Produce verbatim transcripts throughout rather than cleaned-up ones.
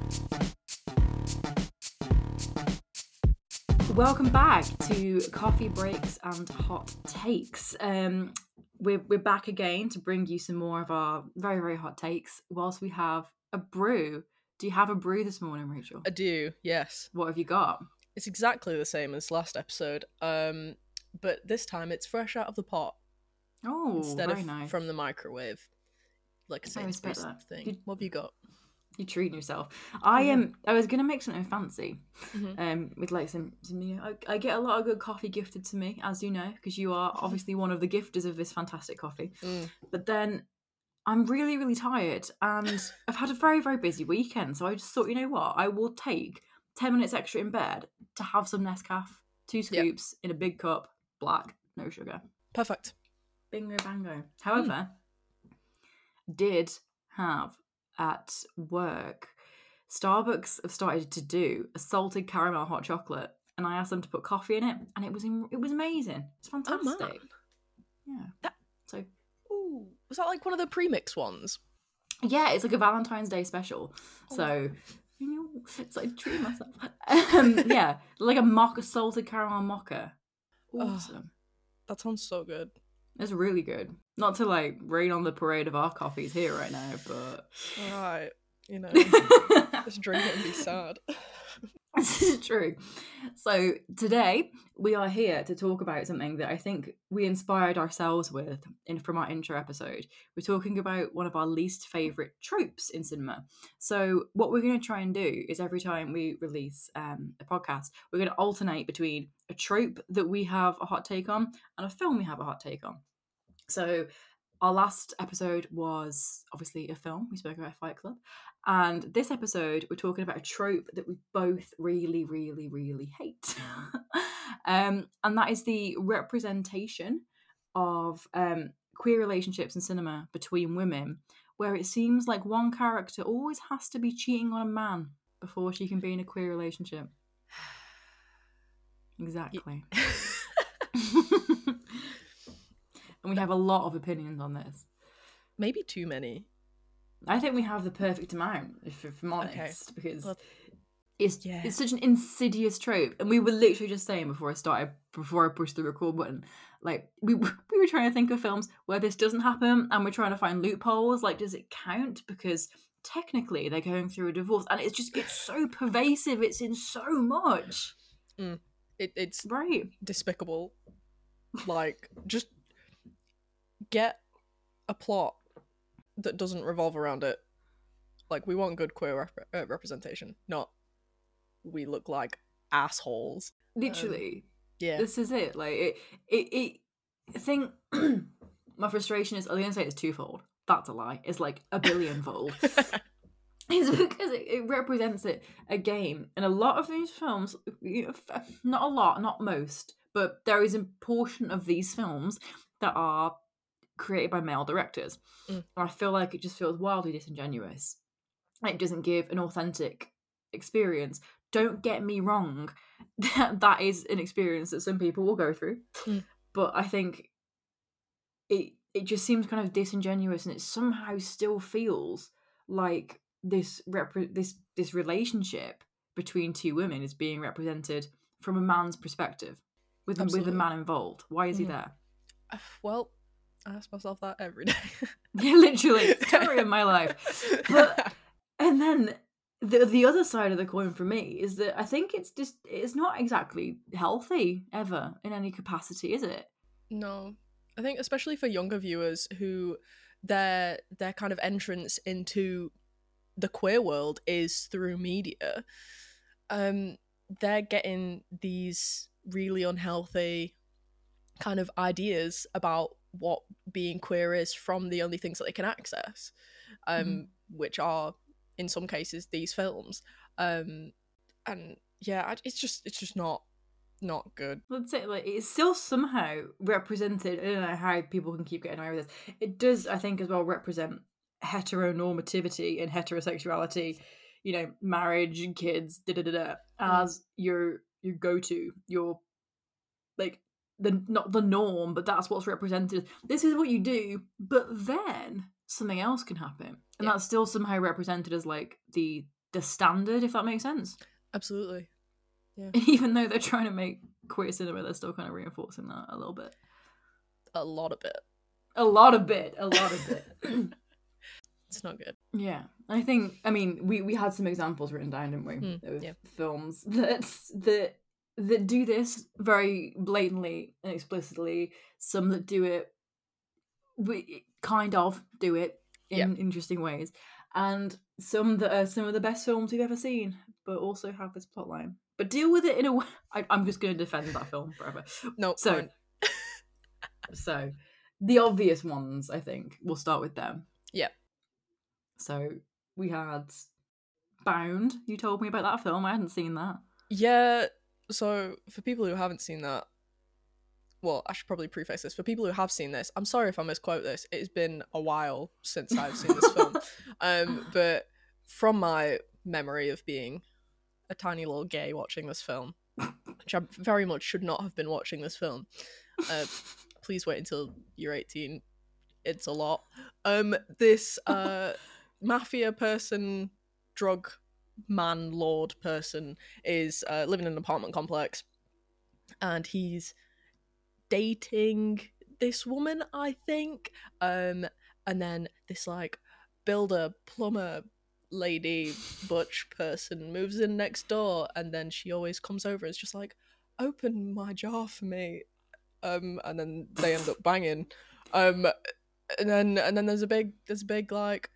Welcome back to Coffee Breaks and Hot Takes. Um, we're, we're back again to bring you some more of our very, very hot takes whilst we have a brew. Do you have a brew this morning, Rachel? I do, yes. What have you got? It's exactly the same as last episode, um, but this time it's fresh out of the pot. Oh, instead very of nice. from the microwave. Like a I respect Sainsbury's that. thing. You- What have you got? You're treating yourself. I am. Um, I was gonna make something fancy, Mhm. um, with like some. some you know, I, I get a lot of good coffee gifted to me, as you know, because you are obviously one of the gifters of this fantastic coffee. Mm. But then I'm really, really tired, and I've had a very, very busy weekend. So I just thought, you know what, I will take ten minutes extra in bed to have some Nescafe, two scoops in a big cup, black, no sugar. Perfect. Bingo bango. However, mm. did have at work, Starbucks have started to do a salted caramel hot chocolate, and I asked them to put coffee in it, and it was in, it was amazing. It's fantastic. Oh, man. Yeah. That... So, ooh, was that like one of the premix ones? Yeah, it's like a Valentine's Day special. Oh. So, it's like treating myself. um, yeah, like a mocha, salted caramel mocha. Awesome. Oh, that sounds so good. It's really good. Not to like rain on the parade of our coffees here right now, but alright, you know, just drink it and be sad. This is true. So today we are here to talk about something that I think we inspired ourselves with in from our intro episode. We're talking about one of our least favourite tropes in cinema. So what we're going to try and do is every time we release um, a podcast, we're going to alternate between a trope that we have a hot take on and a film we have a hot take on. So our last episode was obviously a film. We spoke about Fight Club. And this episode, we're talking about a trope that we both really, really, really hate. um, and that is the representation of um, queer relationships in cinema between women, where it seems like one character always has to be cheating on a man before she can be in a queer relationship. Exactly. And we have a lot of opinions on this. Maybe too many. I think we have the perfect amount, if, if I'm honest, okay. because well, it's yeah. it's such an insidious trope. And we were literally just saying before I started, before I pushed the record button, like we we were trying to think of films where this doesn't happen, and we're trying to find loopholes. Like, does it count? Because technically they're going through a divorce, and it's just it's so pervasive. It's in so much. Mm. It it's right despicable. Like, just get a plot that doesn't revolve around it. Like, we want good queer rep- uh, representation, not we look like assholes. Literally. Um, yeah. This is it. Like, it, it, it I think my frustration is, I'm going to say it's twofold. That's a lie. It's like a billionfold. It's because it, it represents it again. In a lot of these films, not a lot, not most, but there is a portion of these films that are created by male directors. Mm. And I feel like it just feels wildly disingenuous. It doesn't give an authentic experience. Don't get me wrong, that, that is an experience that some people will go through. Mm. But I think it it just seems kind of disingenuous, and it somehow still feels like this rep- this this relationship between two women is being represented from a man's perspective, with with a man involved. Why is mm. he there? Uh, well, I ask myself that every day. Yeah, literally, story of my life. But and then the the other side of the coin for me is that I think it's just it's not exactly healthy ever in any capacity, is it? No, I think especially for younger viewers who their their kind of entrance into the queer world is through media. Um, they're getting these really unhealthy kind of ideas about what being queer is from the only things that they can access, um, mm. which are in some cases these films. Um, and yeah, it's just it's just not not good. Let's say like it's still somehow represented. I don't know how people can keep getting away with this. It does, I think, as well represent heteronormativity and heterosexuality. You know, marriage and kids, da da da da, as mm. your your go to, your like. The not the norm, but that's what's represented. This is what you do, but then something else can happen, and yeah. that's still somehow represented as like the the standard, if that makes sense. Absolutely. Yeah. And even though they're trying to make queer cinema, they're still kind of reinforcing that a little bit. A lot of it. A lot of bit. A lot of bit. It's not good. Yeah. I think, I mean, we, we had some examples written down, didn't we? Mm, of yeah. films that, that, that do this very blatantly and explicitly. Some that do it, we kind of do it in Yeah. interesting ways. And some that are some of the best films we've ever seen, but also have this plotline. But deal with it in a way. I, I'm just going to defend that film forever. No, So, fine. so the obvious ones, I think, we'll start with them. Yeah. So we had Bound. You told me about that film. I hadn't seen that. Yeah, so for people who haven't seen that, well, I should probably preface this. For people who have seen this, I'm sorry if I misquote this. It's been a while since I've seen this film. Um, but from my memory of being a tiny little gay watching this film, which I very much should not have been watching this film. Uh, please wait until you're eighteen. It's a lot. Um, this uh, mafia person, drug man lord person is uh, living in an apartment complex, and he's dating this woman, I think. Um, and then this like builder plumber lady butch person moves in next door, and then she always comes over and is just like, open my jar for me. Um, and then they end up banging. Um, and then and then there's a big there's a big like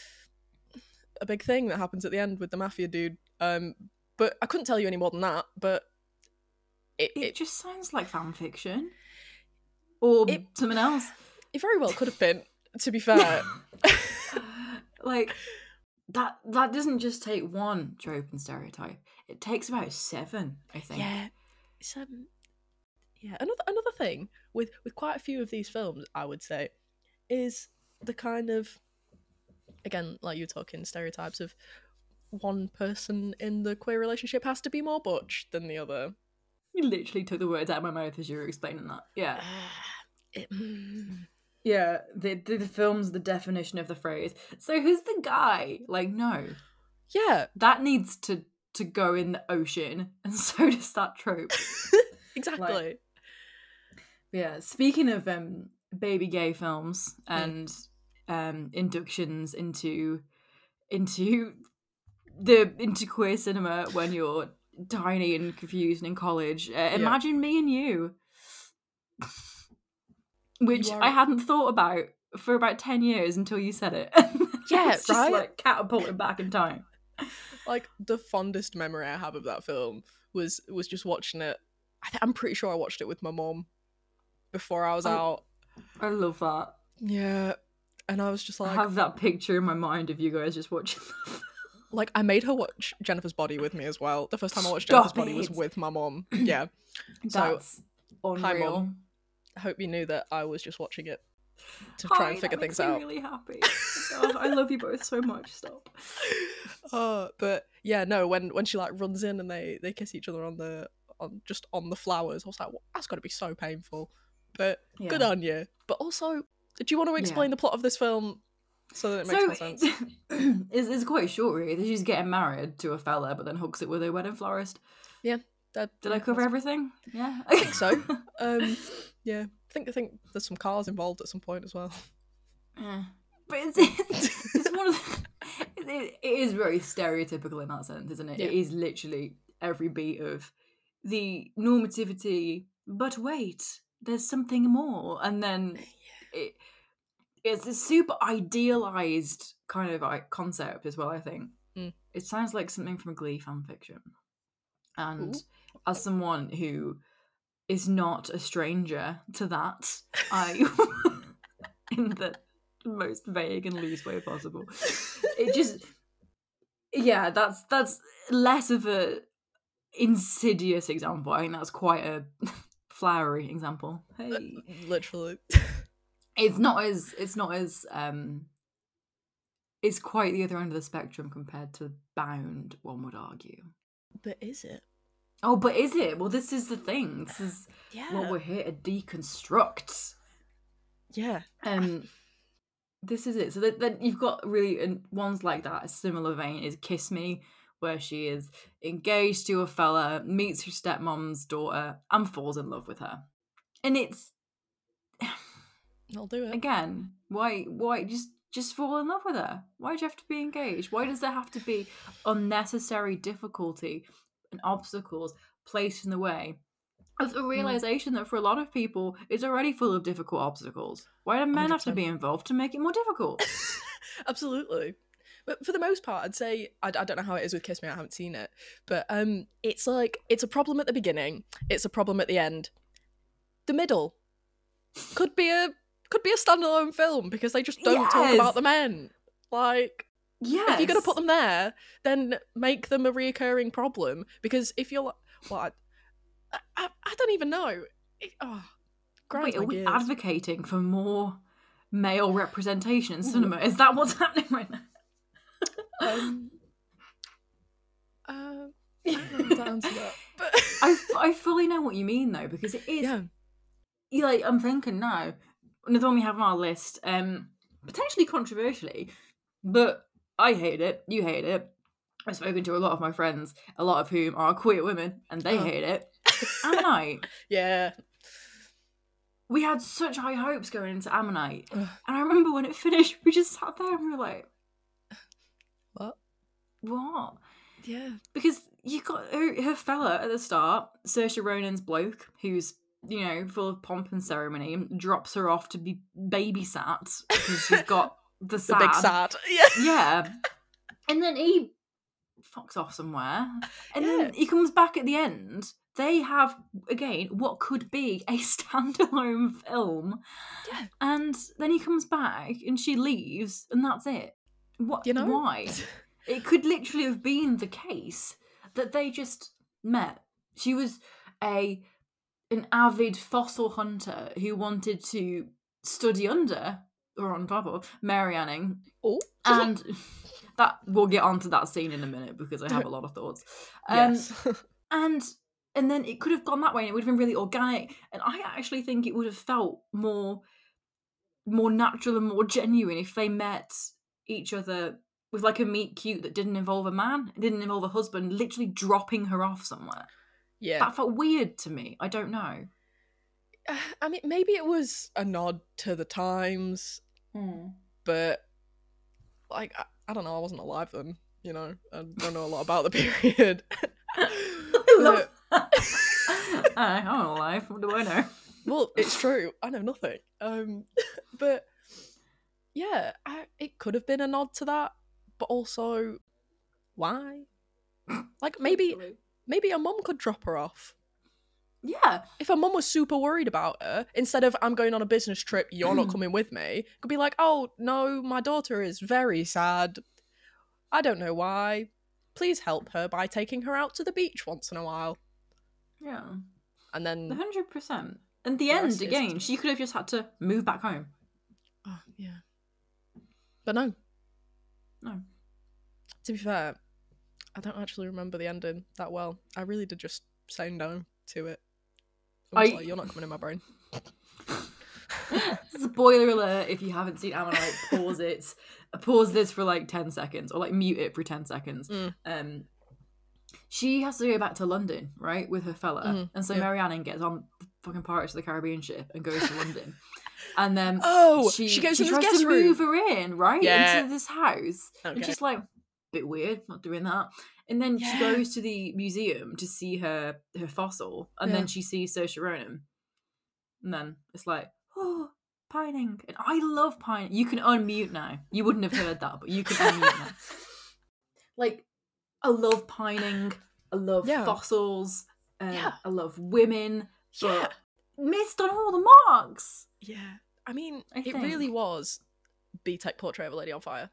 a big thing that happens at the end with the mafia dude. Um, but I couldn't tell you any more than that. But it It, it, just sounds like fan fiction. Or It- something else. it very well could have been, to be fair. Like, that that doesn't just take one trope and stereotype. It takes about seven, I think. Yeah, it's um, yeah. Another another thing with with quite a few of these films, I would say, is the kind of, again, like you're talking stereotypes of one person in the queer relationship has to be more butch than the other. You literally took the words out of my mouth as you were explaining that. Yeah. It- mm. Yeah, the, the, the film's the definition of the phrase. So who's the guy? Like, no. Yeah, That needs to, to go in the ocean, and so does that trope. exactly. Like- Yeah, speaking of um, baby gay films and um, inductions into into the into queer cinema when you're tiny and confused and in college, uh, imagine Me and You, which You are- I hadn't thought about for about ten years until you said it. Yeah, It's just right? like catapulted back in time. Like the fondest memory I have of that film was was just watching it. I th- I'm pretty sure I watched it with my mom before I was Oh. out. I love that. Yeah, and I was just I like, have that picture in my mind of you guys just watching. like I made her watch Jennifer's Body with me as well. The first time I watched Stop Jennifer's Body was it. with my mom. Yeah, so That's hi, unreal. Mom. I hope you knew that I was just watching it to Hi, try and figure that things makes me out. really happy. God, I love you both so much. Stop. Oh, but yeah, no. When when she like runs in and they they kiss each other on the on just on the flowers, I was like, well, that's got to be so painful. But good Yeah. on you. But also, do you want to explain the plot of this film so that it makes So more sense? it's, it's quite short, really. She's getting married to a fella, but then hooks it with her wedding florist. That, Did I yeah, cover that's- everything? Yeah, I think so. Um, yeah, I think I think there's some cars involved at some point as well. Yeah. But it's, it's, it's one of the, it, it is very stereotypical in that sense, isn't it? It Yeah. is literally every beat of the normativity, but wait, there's something more. And then it, it's a super idealized kind of like concept as well, I think. Mm. It sounds like something from a Glee fanfiction. And Ooh. as someone who is not a stranger to that, I, in the most vague and loose way possible, it just, yeah, that's that's less of a insidious example. I think that's quite a flowery example. Hey, Literally. it's not as it's not as um, it's quite the other end of the spectrum compared to Bound, one would argue. But is it? Oh, but is it? Well, this is the thing. This is Yeah. what we're here to deconstruct. Yeah. Um, this is it. So then, then you've got really and ones like that. A similar vein is Kiss Me, where she is engaged to a fella, meets her stepmom's daughter, and falls in love with her. And it's I'll do it again. Why? Why just just fall in love with her? Why do you have to be engaged? Why does there have to be unnecessary difficulty and obstacles placed in the way of the realization mm. that for a lot of people it's already full of difficult obstacles? Why do men one hundred percent have to be involved to make it more difficult? Absolutely. But for the most part, I'd say, I, I don't know how it is with Kiss Me, I haven't seen it, but um, it's like, it's a problem at the beginning, it's a problem at the end. The middle could be a could be a standalone film, because they just don't yes. talk about the men. Like, yes. if you're going to put them there, then make them a reoccurring problem, because if you're like, well, I, I, I don't even know. It, oh, Wait, are we gears. advocating for more male representation in cinema? Is that what's happening right now? um, uh, I don't know how to answer that. But... I, I fully know what you mean, though, because it is... Yeah. You like, I'm thinking now, another one we have on our list, um, potentially controversially, but I hate it, you hate it. I've spoken to a lot of my friends, a lot of whom are queer women, and they oh. hate it. Ammonite. Yeah. We had such high hopes going into Ammonite. Ugh. And I remember when it finished, we just sat there and we were like... What? What? Yeah. Because you got her, her fella at the start, Saoirse Ronan's bloke, who's, you know, full of pomp and ceremony, drops her off to be babysat because she's got the sad. The big sad. Yeah. Yeah. And then he fucks off somewhere. And yeah. then he comes back at the end. They have, again, what could be a standalone film. Yeah. And then he comes back and she leaves and that's it. What? You know? Why? It could literally have been the case that they just met. She was a an avid fossil hunter who wanted to study under, or on top of, Mary Anning. Oh. And that we'll get onto that scene in a minute because I have a lot of thoughts. Um, yes. and and then it could have gone that way and it would have been really organic. And I actually think it would have felt more more natural and more genuine if they met each other with like a meet cute that didn't involve a man, it didn't involve a husband literally dropping her off somewhere. Yeah. That felt weird to me. I don't know. Uh, I mean, maybe it was a nod to the times, hmm. but like, I, I don't know, I wasn't alive then, you know, I don't know a lot about the period. I love that. I, I'm not alive, what do I know? Well, it's true, I know nothing. Um, but yeah, I, it could have been a nod to that, but also, why? Like, maybe maybe a mum could drop her off. Yeah. If her mum was super worried about her, instead of, I'm going on a business trip, you're not coming with me, could be like, oh, no, my daughter is very sad. I don't know why. Please help her by taking her out to the beach once in a while. Yeah. And then... one hundred percent. And the end, again, she could have just had to move back home. Oh, yeah. But no. No. To be fair, I don't actually remember the ending that well. I really did just say no to it. I was I... like, you're not coming in my brain. Spoiler alert, if you haven't seen Ammonite, pause it. Pause this for like ten seconds, or like mute it for ten seconds. Mm. Um, she has to go back to London, right, with her fella. Mm, and so yeah. Mary Anning gets on the fucking Pirates of the Caribbean ship and goes to London. And then oh, she, she goes she in tries this guest to room. move her in, right, yeah. into this house. Okay. And she's like, bit weird, not doing that. And then yeah. she goes to the museum to see her her fossil, and yeah. then she sees Saoirse Ronan. And then it's like, oh, pining. And I love pining. You can unmute now. You wouldn't have heard that, but you can unmute now. Like, I love pining. I love yeah. fossils. Um, yeah. I love women. Yeah. Missed on all the marks. Yeah. I mean, I it think. really was B-Tech Portrait of a Lady on Fire.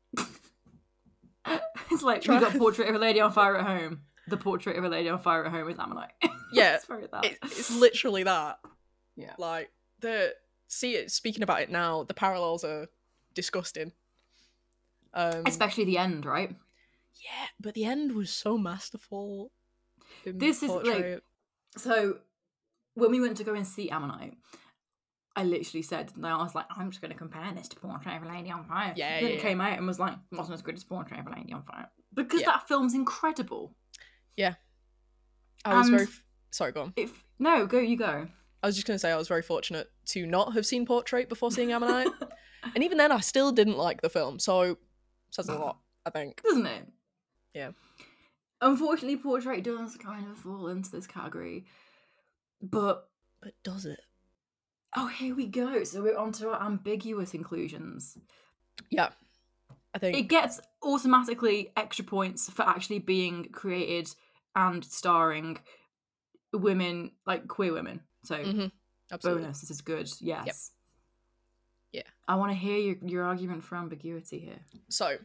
It's like, Try- we got Portrait of a Lady on Fire at home. The Portrait of a Lady on Fire at home is Ammonite. Yeah. it's, very that. It, it's literally that. Yeah. Like, the... See, it. speaking about it now, the parallels are disgusting. Um, Especially the end, right? Yeah, but the end was so masterful. This is Portrait. like... So, when we went to go and see Ammonite, I literally said, and I was like, I'm just going to compare this to Portrait of a Lady on Fire. Yeah, then yeah, it came out and was like, wasn't as good as Portrait of a Lady on Fire. Because Yeah. that film's incredible. Yeah. I was And very... F- Sorry, go on. If No, go, you go. I was just going to say I was very fortunate to not have seen Portrait before seeing Ammonite. And even then, I still didn't like the film. So, says a lot, I think. Doesn't it? Yeah. Unfortunately, Portrait does kind of fall into this category. But... But does it? Oh, here we go. So we're on to our ambiguous inclusions. Yeah. I think... It gets automatically extra points for actually being created and starring women, like queer women. So, mm-hmm. Absolutely. bonus, this is good. Yes. Yep. Yeah. I want to hear your, your argument for ambiguity here. So,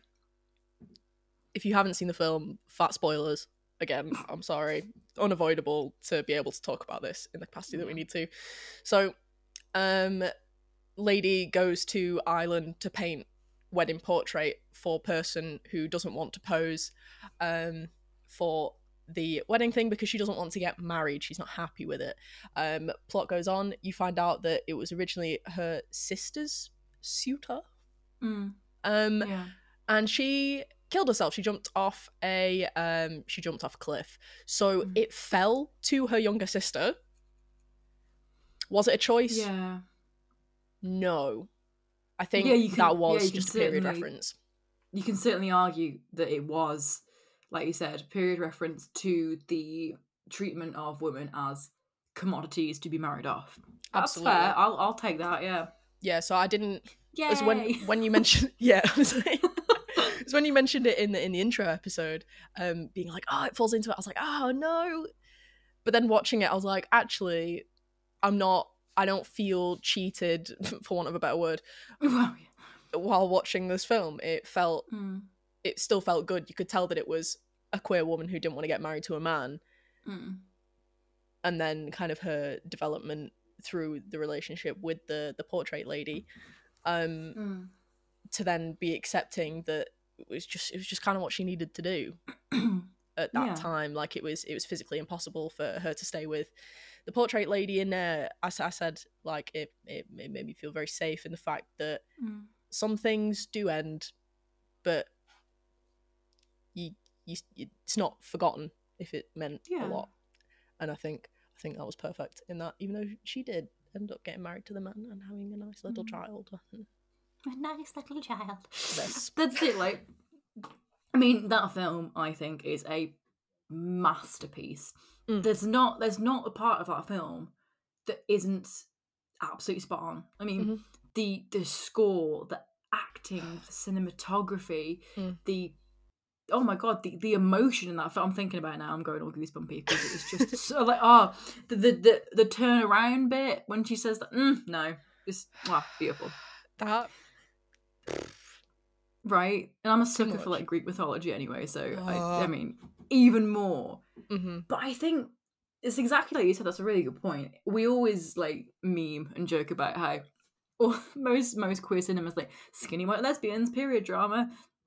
if you haven't seen the film, fat spoilers. Again, I'm sorry. Unavoidable to be able to talk about this in the capacity that we need to. So, um, lady goes to island to paint wedding portrait for person who doesn't want to pose um, for the wedding thing because she doesn't want to get married. She's not happy with it. Um, plot goes on. You find out that it was originally her sister's suitor. Mm. Um, Yeah. and she killed herself. She jumped off a um, she jumped off a cliff. So Mm. it fell to her younger sister. Was it a choice? Yeah. No. I think Yeah, you can- that was yeah, you can just a period certainly- reference. You can certainly argue that it was, like you said, period reference to the treatment of women as commodities to be married off. That's Absolutely. fair. I'll I'll take that. Yeah. Yeah, so I didn't. Yay. It's when when you mentioned yeah, it's when you mentioned it in the in the intro episode, um, being like, oh, it falls into it. I was like, oh no, but then watching it, I was like, actually, I'm not. I don't feel cheated, for want of a better word, Well, while watching this film. It felt, yeah. Mm. it still felt good. You could tell that it was a queer woman who didn't want to get married to a man, Mm. and then kind of her development through the relationship with the the portrait lady. Um, Mm. to then be accepting that it was just it was just kind of what she needed to do at that Yeah. time. Like it was it was physically impossible for her to stay with the portrait lady. In there, as I said, like it, it it made me feel very safe in the fact that Mm. some things do end, but you, you it's not forgotten if it meant Yeah. a lot. And I think I think that was perfect in that, even though she did end up getting married to the man and having a nice little Mm. child. A nice little child. Yes. That's it. Like, I mean, that film I think is a masterpiece. Mm. There's not there's not a part of that film that isn't absolutely spot on. I mean, Mhm. the the score, the acting, the cinematography, Mm. the oh my god, the, the emotion in that film. I'm thinking about it now. I'm going all goosebumpy because it's just so like oh the the the, the turnaround bit when she says that. Mm, no, just wow, beautiful. That Right, and I'm a Too sucker much. for like Greek mythology anyway, so I, Ah. I mean, even more. hmm But I think it's exactly like you said. That's a really good point. We always like meme and joke about how, or most most queer cinemas like skinny white lesbians, period drama.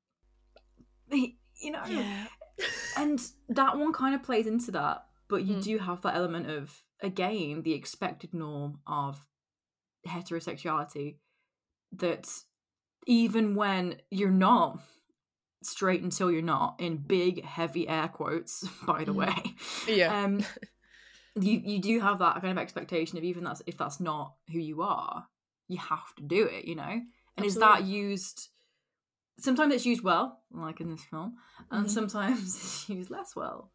You know, yeah. and that one kind of plays into that. But you Mm. do have that element of again the expected norm of heterosexuality that even when you're not straight until you're not, in big heavy air quotes, by the Mhm. way, Yeah. um you you do have that kind of expectation of even that's if that's not who you are, you have to do it, you know. And is that used sometimes it's used well, like in this film, and Mhm. sometimes it's used less well.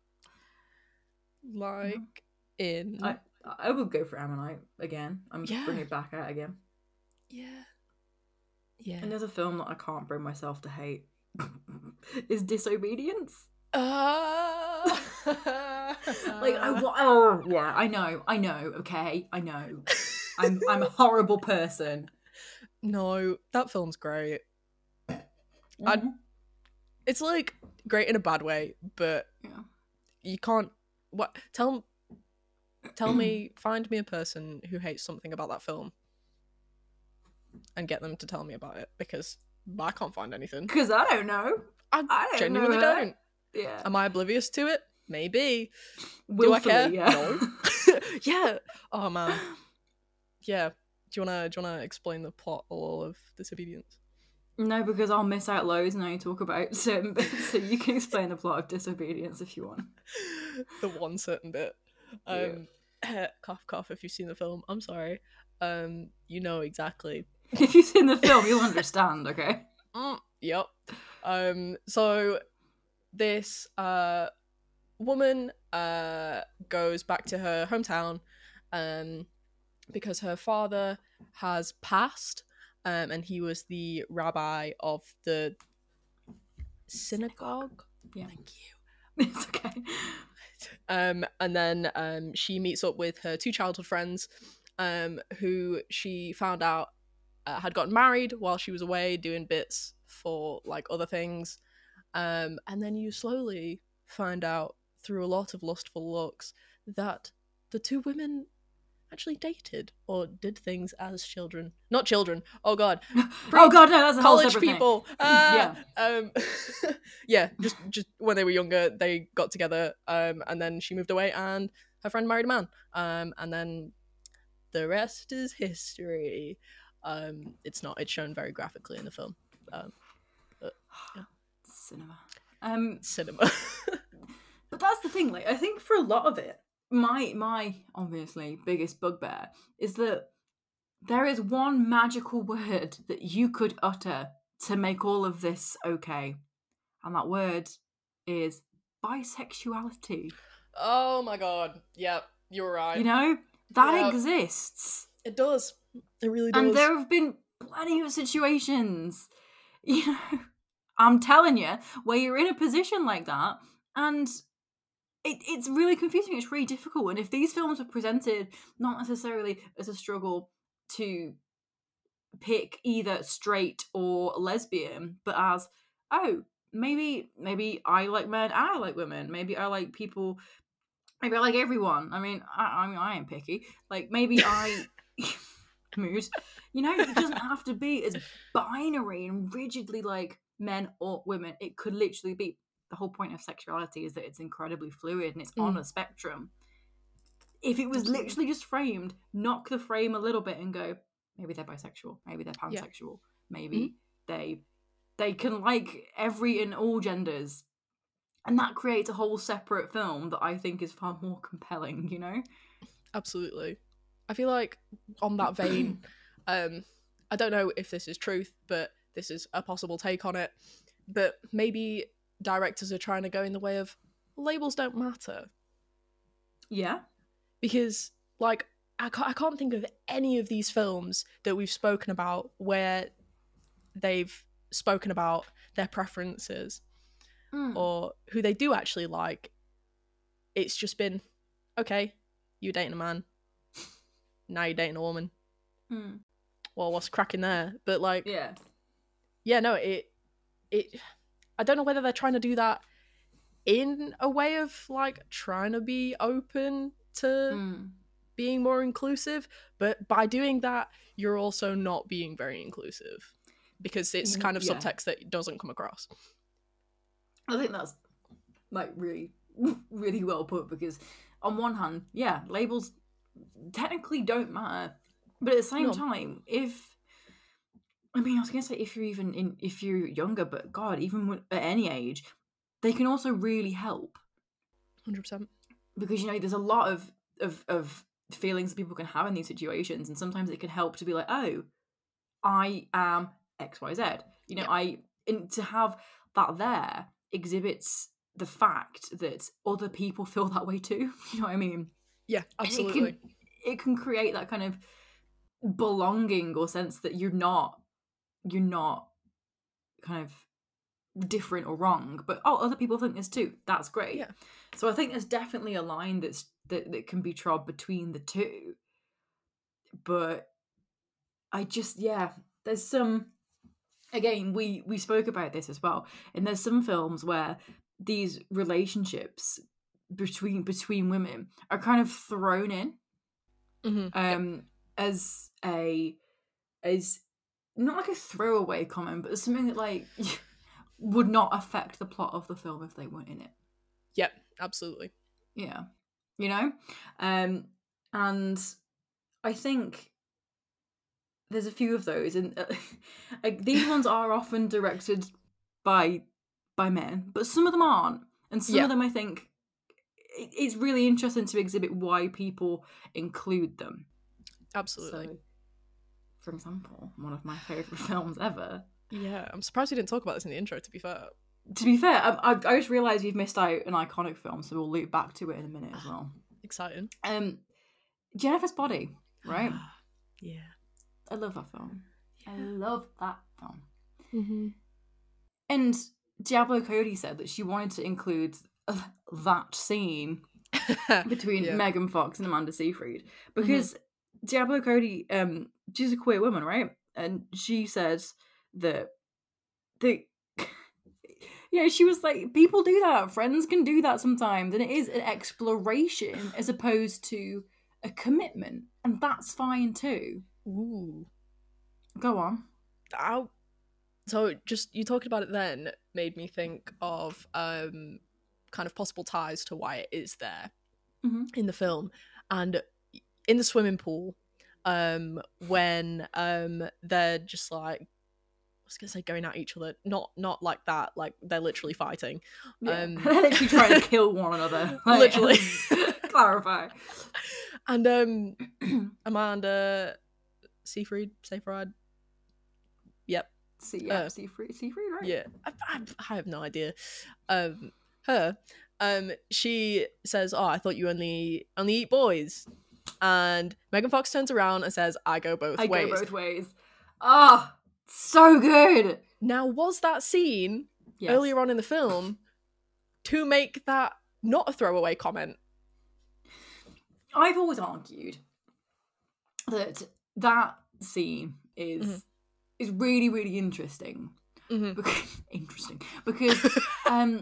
Like in I I would go for Ammonite again. I'm Yeah. bringing it back out again. yeah. Yeah. Another film that I can't bring myself to hate is Disobedience. Uh... Like I wa- oh yeah, I know, I know, okay, I know. I'm I'm a horrible person. No, that film's great. Mhm. It's like great in a bad way, but Yeah. you can't. What? Tell tell me, find me a person who hates something about that film, and get them to tell me about it because I can't find anything. Because I don't know. I, I don't genuinely know her. don't. Yeah. Am I oblivious to it? Maybe. Do I Willfully, care? yeah. No. Yeah. Oh man. Yeah. Do you wanna do you wanna explain the plot all of Disobedience? No, because I'll miss out loads and I talk about certain bits, so you can explain the plot of Disobedience if you want. The one certain bit. Um, yeah. Cough, cough. If you've seen the film, I'm sorry. Um, you know exactly. If you've seen the film, you'll understand. Okay. Mm, yep. Um, so this uh woman uh goes back to her hometown, um, because her father has passed, um, and he was the rabbi of the synagogue. Yeah. Thank you. It's okay. Um, and then um, she meets up with her two childhood friends, um, who she found out uh, had gotten married while she was away doing bits for like other things. Um, and then you slowly find out through a lot of lustful looks that the two women actually dated or did things as children. Not children. Oh god. Oh god, no, that's a whole College separate people. thing. Ah! Yeah. Um, yeah, just just when they were younger, they got together, um, and then she moved away, and her friend married a man, um, and then the rest is history. Um, it's not. It's shown very graphically in the film. Um, but, yeah. Cinema. Um, Cinema. But that's the thing. Like, I think for a lot of it, my my obviously biggest bugbear is that there is one magical word that you could utter to make all of this okay, and that word is bisexuality. Oh my god. Yep, you're right. You know, that Yep. exists. It does. It really does. And there have been plenty of situations, you know, I'm telling you, where you're in a position like that, and it, it's really confusing, it's really difficult. And if these films are presented not necessarily as a struggle to pick either straight or lesbian, but as, oh, maybe maybe I like men and I like women, maybe I like people, maybe I like everyone. I mean, I, I mean, I am picky. Like, maybe I... mood. You know, it doesn't have to be as binary and rigidly like men or women. It could literally be... The whole point of sexuality is that it's incredibly fluid and it's mm. on a spectrum. If it was Absolutely. literally just framed, knock the frame a little bit and go, maybe they're bisexual, maybe they're pansexual, yeah. maybe mm-hmm. they they can like every and all genders. And that creates a whole separate film that I think is far more compelling, you know? Absolutely. I feel like on that vein, um, I don't know if this is truth, but this is a possible take on it. But maybe directors are trying to go in the way of labels don't matter. Yeah. Because, like, I can't, I can't think of any of these films that we've spoken about where they've spoken about their preferences mm. or who they do actually like. It's just been, okay, you're dating a man. Now you're dating a woman. Mm. Well, what's cracking there? But, like, yeah, yeah, no, it, it, I don't know whether they're trying to do that in a way of, like, trying to be open to mm. being more inclusive, but by doing that, you're also not being very inclusive because it's kind of yeah. subtext that doesn't come across. I think that's, like, really, really well put, because on one hand, yeah, labels technically don't matter, but at the same no. time, if I mean, I was gonna say if you're even in, if you're younger, but God, even at any age, they can also really help. one hundred percent. Because, you know, there's a lot of, of of feelings that people can have in these situations, and sometimes it can help to be like, oh, I am X Y Z. You know, yeah. I and to have that there exhibits the fact that other people feel that way too. You know what I mean? Yeah, absolutely. It can, it can create that kind of belonging or sense that you're not, you're not kind of different or wrong, but oh, other people think this too. That's great. Yeah. So I think there's definitely a line that's that, that can be trod between the two. But I just, yeah, there's some, again, we, we spoke about this as well, and there's some films where these relationships between between women are kind of thrown in mm-hmm. um yep. as a as not like a throwaway comment, but as something that like would not affect the plot of the film if they weren't in it. Yep, absolutely. Yeah, you know, um and I think there's a few of those, and uh, like these ones are often directed by by men, but some of them aren't, and some Yeah. of them I think it, it's really interesting to exhibit why people include them. Absolutely. So, for example, one of my favorite films ever. Yeah, I'm surprised we didn't talk about this in the intro, to be fair. To be fair, I, I, I just realised we've missed out an iconic film, so we'll loop back to it in a minute as well. Exciting. Um, Jennifer's Body, right? Yeah. I love that film. I love that film. Mm-hmm. And Diablo Cody said that she wanted to include uh, that scene between Yeah. Megan Fox and Amanda Seyfried because mm-hmm. Diablo Cody, um, she's a queer woman, right? And she said that the yeah, she was like, people do that. Friends can do that sometimes, and it is an exploration as opposed to a commitment, and that's fine too. Ooh. Go on. Ow. So just you talking about it then made me think of um kind of possible ties to why it is there mm-hmm. in the film. And in the swimming pool, um when um they're just like, I was gonna say going at each other, not not like that, like they're literally fighting. Yeah. Um they're literally trying to kill one another. Like, literally. Clarify. And um Amanda Seyfried, Seyfried. Yep. See, yeah, uh, Seyfried, Seyfried, right? Yeah, I, I, I have no idea. Um, her, um, she says, "Oh, I thought you only only eat boys," and Megan Fox turns around and says, "I go both I ways." I go both ways. Ah, oh, so good. Now, was that scene yes. earlier on in the film to make that not a throwaway comment? I've always argued that that scene is. Mm-hmm. is really, really interesting. Mm-hmm. Because, interesting. Because um,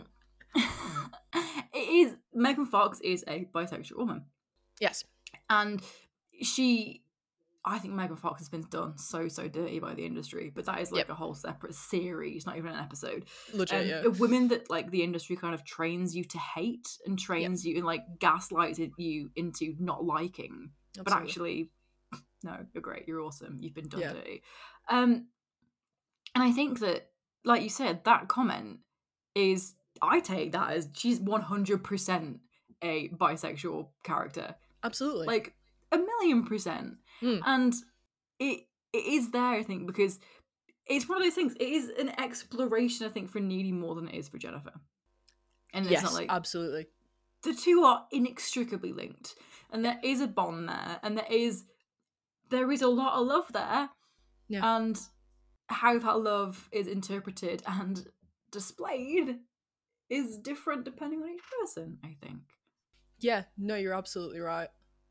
it is... Megan Fox is a bisexual woman. Yes. And she... I think Megan Fox has been done so, so dirty by the industry, but that is like yep. a whole separate series, not even an episode. Legit, um, yeah. Women that like the industry kind of trains you to hate and trains yep. you and like gaslights you into not liking. Absolutely. But actually... No, you're great. You're awesome. You've been done yeah. dirty. Um, and I think that, like you said, that comment is, I take that as she's one hundred percent a bisexual character. Absolutely. Like, a million percent. Mm. And it it is there, I think, because it's one of those things. It is an exploration, I think, for Needy more than it is for Jennifer. And yes, it's not like... absolutely. The two are inextricably linked. And there is a bond there. And there is... There is a lot of love there, yeah. and how that love is interpreted and displayed is different depending on each person, I think. Yeah, no, you're absolutely right.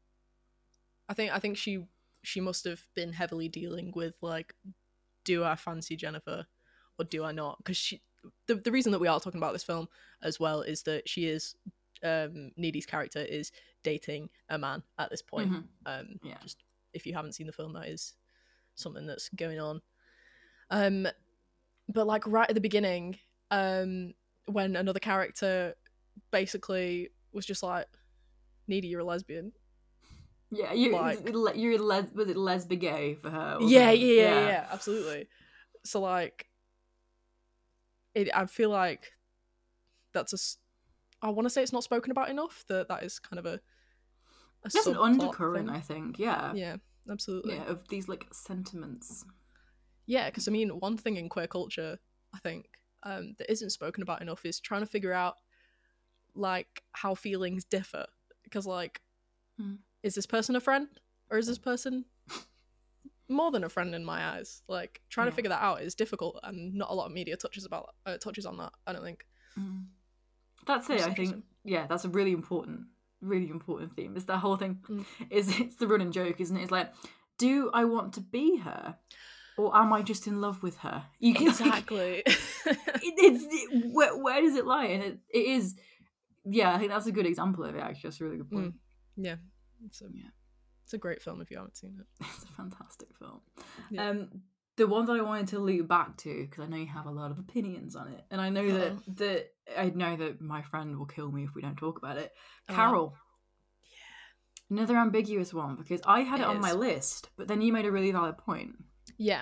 I think I think she she must have been heavily dealing with like, do I fancy Jennifer or do I not? Because she the the reason that we are talking about this film as well is that she is um, Needy's character is dating a man at this point. Mm-hmm. Um, yeah. Just if you haven't seen the film, that is something that's going on. Um, but like right at the beginning, um, when another character basically was just like, "Needy, you're a lesbian." Yeah, you like, you're a les was it lesbian gay for her? Yeah, yeah, yeah, yeah, yeah, absolutely. So like, it. I feel like that's a. I want to say it's not spoken about enough. That that is kind of a. a There's an undercurrent, thing. I think. Yeah. Yeah, absolutely. Yeah, of these like sentiments. Yeah, because I mean, one thing in queer culture, I think, um, that isn't spoken about enough is trying to figure out, like, how feelings differ. Because, like, mm. is this person a friend? Or is this person more than a friend in my eyes? Like, trying yeah. to figure that out is difficult, and not a lot of media touches about uh, touches on that, I don't think. Mm. That's it, I think. Yeah, that's a really important, really important theme. Is that whole thing, mm. is it's the running joke, isn't it? It's like, do I want to be her? Or am I just in love with her? You can, exactly. Like, it, it's it, where, where does it lie? And it, it is, yeah. I think that's a good example of it. Actually, that's a really good point. Mm. Yeah, it's a yeah, it's a great film if you haven't seen it. It's a fantastic film. Yeah. Um, the one that I wanted to loop back to because I know you have a lot of opinions on it, and I know Uh-oh. that that I know that my friend will kill me if we don't talk about it. Uh-oh. Carol. Another ambiguous one, because I had it, It on my is. list, but then you made a really valid point. Yeah.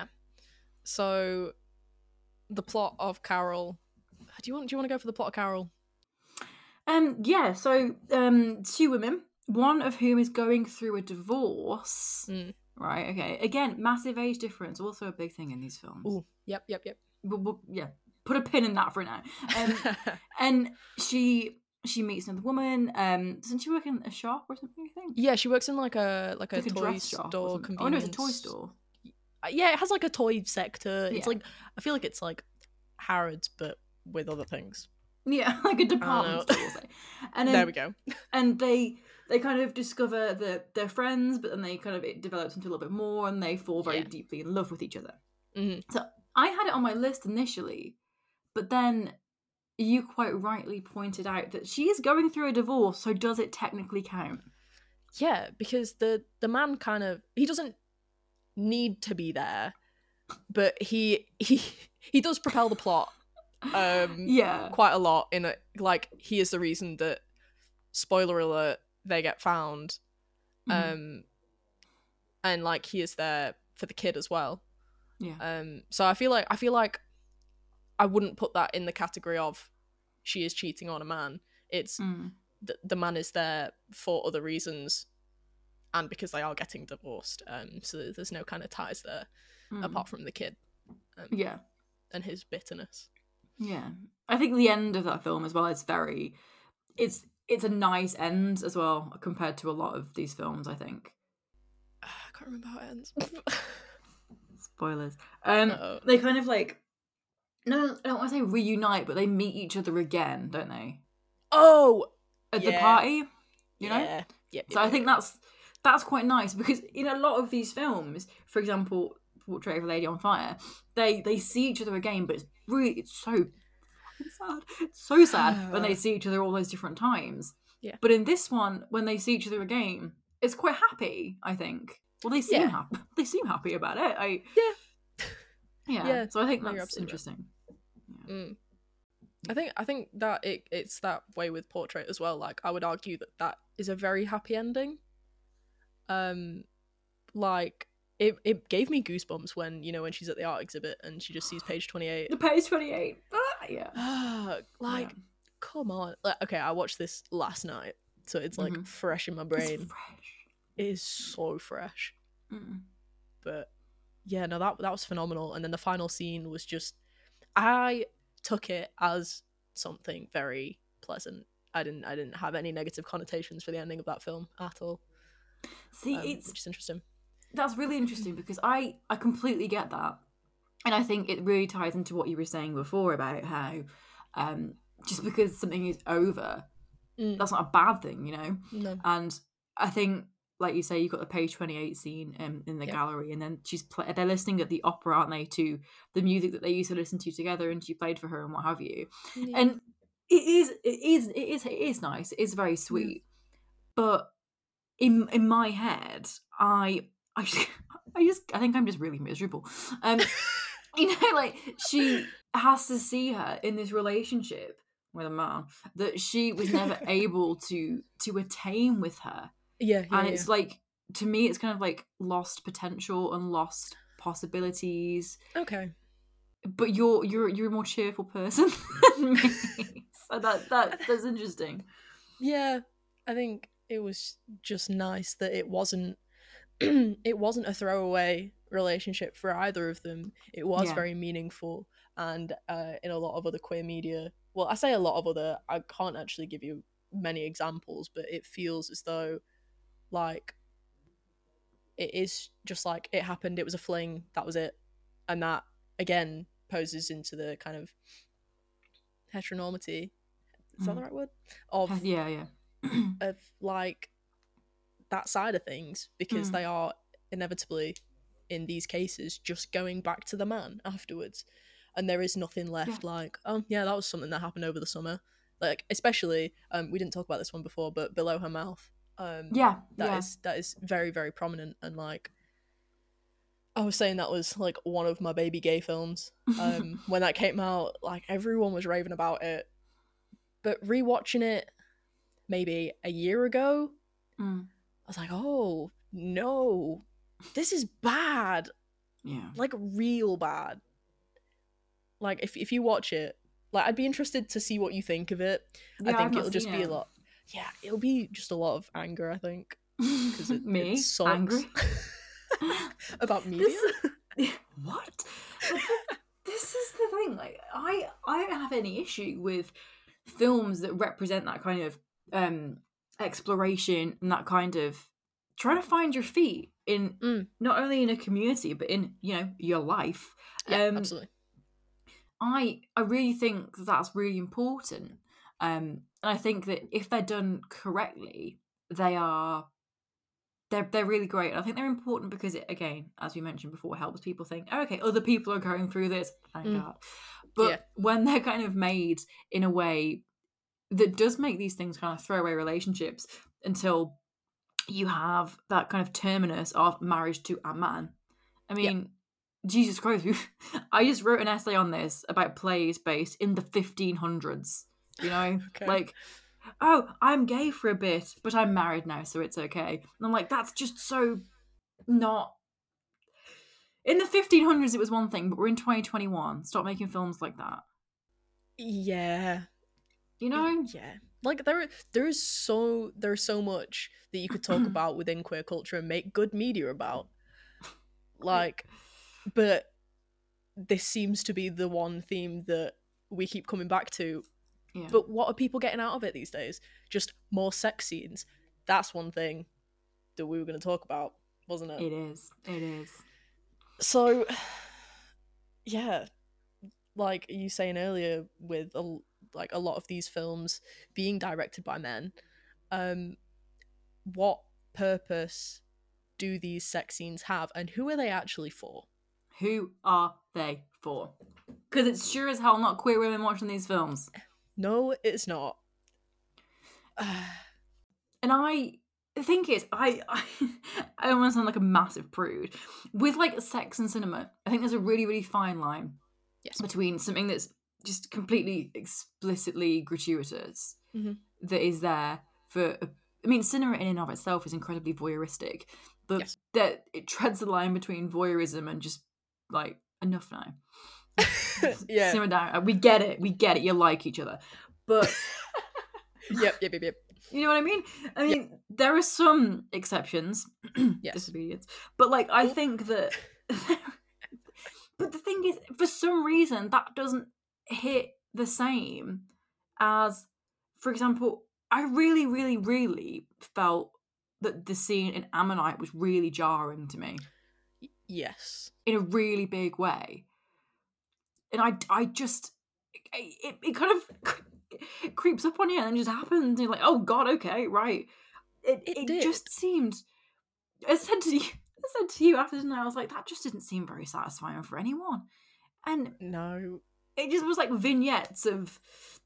So the plot of Carol. Do you want? Do you want to go for the plot of Carol? Um, yeah. So, um, two women, one of whom is going through a divorce. Mm. Right. Okay. Again, massive age difference, also a big thing in these films. Ooh. Yep. Yep. Yep. But, but, yeah, put a pin in that for now. Um, and she she meets another woman. Um, doesn't she work in a shop or something? I think. Yeah, she works in like a like a Like a toy dress shop or store. something. Convenience. Oh no, it's a toy store. Uh, Yeah, it has like a toy sector. It's Yeah. like I feel like it's like Harrods, but with other things. Yeah, like a department know. store. We'll say. And There then, we go. and they they kind of discover that they're friends, but then they kind of it develops into a little bit more, and they fall very Yeah. deeply in love with each other. Mhm. So I had it on my list initially, but then you quite rightly pointed out that she is going through a divorce, so does it technically count? Yeah, because the the man kind of he doesn't need to be there, but he he he does propel the plot um Yeah. quite a lot in a like he is the reason that, spoiler alert, they get found. Mhm. Um and like he is there for the kid as well. Yeah. Um so I feel like I feel like I wouldn't put that in the category of she is cheating on a man. It's Mm. the, the man is there for other reasons and because they are getting divorced. Um so there's no kind of ties there Mm. apart from the kid. Um, Yeah. and his bitterness. Yeah. I think the end of that film as well is very it's it's a nice end as well compared to a lot of these films, I think. I can't remember how it ends. Spoilers. Um Uh-oh. they kind of like no, I don't want to say reunite, but they meet each other again, don't they? Oh, At the yeah. party, you know? Yeah. Yeah. So I think that's that's quite nice because in a lot of these films, for example, Portrait of a Lady on Fire, they they see each other again, but it's really it's so fucking sad. It's so sad when they see each other all those different times. Yeah. But in this one, when they see each other again, it's quite happy, I think. Well, they seem Yeah. happy. They seem happy about it. I Yeah. yeah. Yeah, So I think no, you're that's absolutely right. interesting. Mm. I think I think that it it's that way with Portrait as well. Like I would argue that that is a very happy ending. Um, like it it gave me goosebumps when you know when she's at the art exhibit and she just sees page twenty-eight. The page twenty-eight. Ah, yeah. Ah, like Yeah. come on. Like, okay, I watched this last night, so it's like Mhm. fresh in my It's brain. fresh. It is so fresh. Mm. But yeah, no, that that was phenomenal. And then the final scene was just, I took it as something very pleasant. I didn't I didn't have any negative connotations for the ending of that film at all. See, Um, it's which is interesting. that's really interesting because I I completely get that, and I think it really ties into what you were saying before about how, um, just because something is over, Mm. that's not a bad thing, you know. No. And I think, like you say, you've got the page twenty-eight scene um, in the Yep. gallery, and then she's pl- they're listening at the opera, aren't they, to the music that they used to listen to together, and she played for her and what have you. Yeah. And it is, it is, it is, it is nice. It is very sweet, but in in my head, I, I, just, I just, I think I'm just really miserable. Um, you know, like she has to see her in this relationship with a man that she was never able to to attain with her. yeah, yeah, And yeah. it's like, to me, it's kind of like lost potential and lost possibilities. Okay. But you're you're you're a more cheerful person than me, so that that that's interesting. Yeah, I think it was just nice that it wasn't it wasn't a throwaway relationship for either of them. It was Yeah. very meaningful, and uh, in a lot of other queer media, well, I say a lot of other, I can't actually give you many examples, but it feels as though like it is just like it happened, it was a fling, that was it, and that again poses into the kind of heteronormity, is that Mm. the right word, of Yeah, yeah. of like that side of things, because Mm. they are inevitably in these cases just going back to the man afterwards, and there is nothing left like, oh yeah, that was something that happened over the summer, like especially um we didn't talk about this one before, but below her mouth, um Yeah, that is yeah. that is very very prominent, and like I was saying, that was like one of my baby gay films. Um when that came out, like everyone was raving about it, but rewatching it maybe a year ago, Mm. I was like, oh no, this is bad. Yeah. Like real bad. Like if if you watch it, like I'd be interested to see what you think of it. Yeah, I I've think not it'll just seen be a it. lot. Yeah, it'll be just a lot of anger, I think, because it, it Me sucks. angry About media. This, what? But th- this is the thing. Like, I I don't have any issue with films that represent that kind of um exploration and that kind of trying to find your feet in Mm, not only in a community but in, you know, your life. yeah, Um, absolutely. I I really think that that's really important. Um, and I think that if they're done correctly, they are they're they're really great. And I think they're important because it, again, as we mentioned before, helps people think, oh, okay, other people are going through this. Thank Mm, God. But yeah. when they're kind of made in a way that does make these things kind of throwaway relationships until you have that kind of terminus of marriage to a man. I Yeah. mean, Jesus Christ, I just wrote an essay on this about plays based in the fifteen hundreds. You know, Okay. like, oh, I'm gay for a bit, but I'm married now, so it's okay. And I'm like, that's just so not. In the fifteen hundreds, it was one thing, but we're in twenty twenty-one. Stop making films like that. Yeah. You know? Yeah. Like there there is so there's so much that you could talk about within queer culture and make good media about. Like, but this seems to be the one theme that we keep coming back to. Yeah. But what are people getting out of it these days? Just more sex scenes. That's one thing that we were going to talk about, wasn't it? It is. It is. So, yeah, like you saying earlier, with a, like a lot of these films being directed by men, um, what purpose do these sex scenes have, and who are they actually for? Who are they for? Because it's sure as hell not queer women watching these films. No, it's not. And I the thing is, I I, I don't want to sound like a massive prude. With like sex and cinema, I think there's a really, really fine line Yes. between something that's just completely explicitly gratuitous Mm-hmm. that is there for. I mean, cinema in and of itself is incredibly voyeuristic, but Yes. that it treads the line between voyeurism and just like enough now. Yeah. Simmer down. We get it. We get it. You like each other, but Yep, yep, yep, yep. you know what I mean? I mean, there are some exceptions, Yes. disobedience, but like I Oh. think that. But the thing is, for some reason, that doesn't hit the same as, for example, I really, really, really felt that the scene in Ammonite was really jarring to me Yes. in a really big way, and I, I just, it, it kind of it creeps up on you and then just happens. And you're like, oh God, okay, right. It, It it, did. just seemed. I said to you, I said to you after dinner, I was like, that just didn't seem very satisfying for anyone, and No. it just was like vignettes of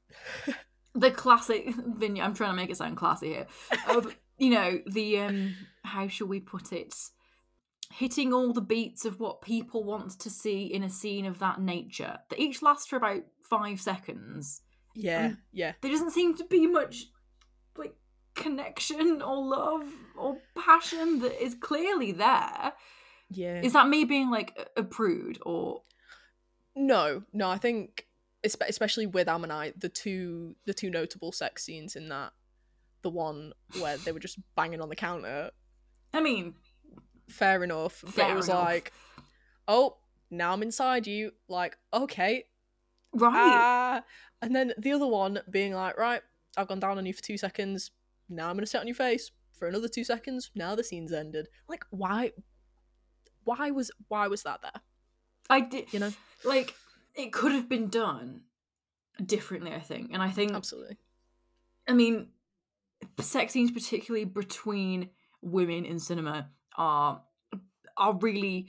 the classic vignette. I'm trying to make it sound classy here. Of, you know, the um, how shall we put it? Hitting all the beats of what people want to see in a scene of that nature. That each lasts for about five seconds. Yeah, Um, yeah. There doesn't seem to be much like connection or love or passion that is clearly there. Yeah. Is that me being like a prude or? No, no, I think espe- especially with Ammonite, the two the two notable sex scenes in that, the one where they were just banging on the counter, I mean, fair enough, but Fair it was enough. like, oh, now I'm inside you, like, okay, right? ah, and then the other one being like, right, I've gone down on you for two seconds, now I'm gonna sit on your face for another two seconds, now the scene's ended. Like, why, why was why was that there? I did, You know, like, it could have been done differently, I think. And I think, absolutely. I mean, sex scenes, particularly between women in cinema, are are really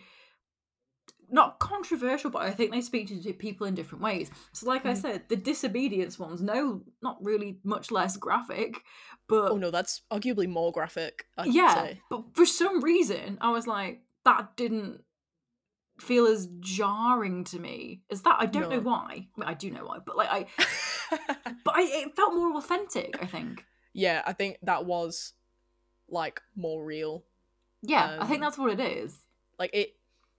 not controversial, but I think they speak to people in different ways. So, like I Mhm. said, the disobedience ones, no, not really much less graphic, but Oh no, that's arguably more graphic, I'd yeah, say. but for some reason, I was like, that didn't feel as jarring to me as that. I don't know No. why. I mean, I do know why, but like I, but I, it felt more authentic, I think. Yeah, I think that was like more real. Yeah, Um, I think that's what it is. Like it.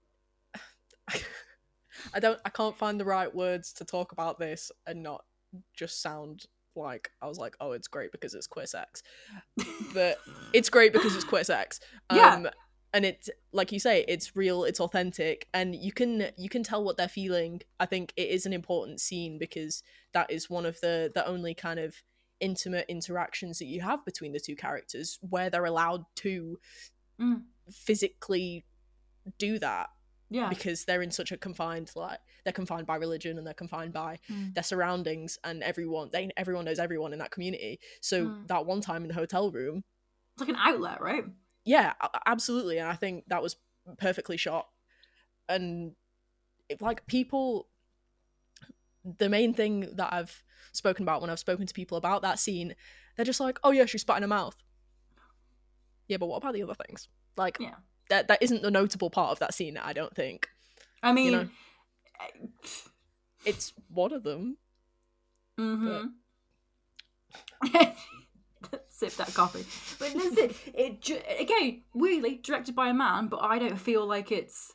I don't. I can't find the right words to talk about this and not just sound like I was like, oh, it's great because it's queer sex, but it's great because it's queer sex. Um, Yeah. And it's like you say, it's real, it's authentic, and you can you can tell what they're feeling. I think it is an important scene because that is one of the the only kind of intimate interactions that you have between the two characters where they're allowed to Mm. physically do that. Yeah. Because they're in such a confined, like they're confined by religion and they're confined by Mm. their surroundings, and everyone they everyone knows everyone in that community. So Mm. that one time in the hotel room, It's like an outlet, right? yeah, a- absolutely, and I think that was perfectly shot. And it, like people, the main thing that I've spoken about when I've spoken to people about that scene, they're just like, oh yeah, she spat in her mouth. Yeah, but what about the other things? Like, Yeah. that that isn't the notable part of that scene, I don't think. I mean, You know? It's one of them. mm-hmm. Sip that coffee. But listen, it ju- again, weirdly directed by a man, but I don't feel like it's.